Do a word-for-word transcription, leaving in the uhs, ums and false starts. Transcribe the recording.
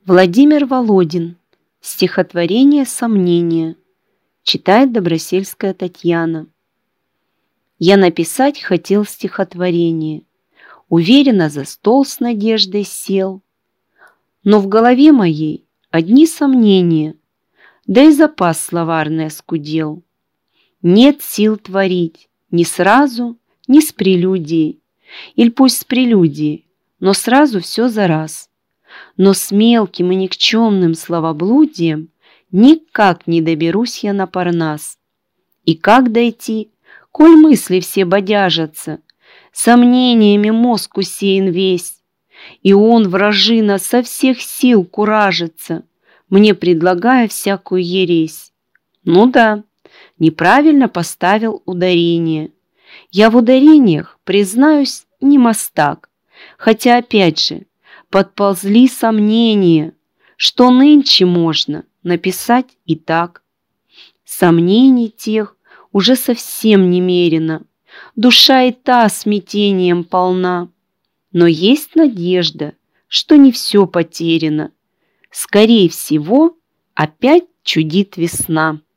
Владимир Володин. Стихотворение «Сомнение». Читает Добросельская Татьяна. Я написать хотел стихотворение, уверенно за стол с надеждой сел. Но в голове моей одни сомнения, да и запас словарный оскудел. Нет сил творить ни сразу, ни с прелюдией, или пусть с прелюдией, но сразу все за раз. Но с мелким и никчемным словоблудием никак не доберусь я на Парнас. И как дойти, коль мысли все бодяжатся, сомнениями мозг усеян весь, и он, вражина, со всех сил куражится, мне предлагая всякую ересь. Ну да, неправильно поставил ударение. Я в ударениях, признаюсь, не мастак, хотя опять же, подползли сомнения, что нынче можно написать и так. Сомнений тех уже совсем немерено, душа и та смятением полна. Но есть надежда, что не все потеряно. Скорее всего, опять чудит весна.